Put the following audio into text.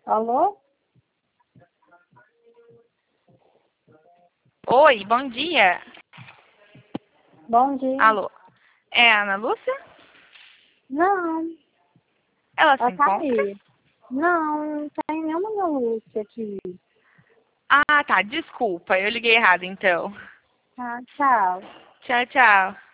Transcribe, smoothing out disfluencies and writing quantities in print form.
Alô? Oi, bom dia. Bom dia. Alô, é a Ana Lúcia? Não, Ela se ela tá encontra? aí. Não tem nenhuma Lúcia aqui. Ah, tá, desculpa, eu liguei errado então. Tá, tchau. Tchau, tchau.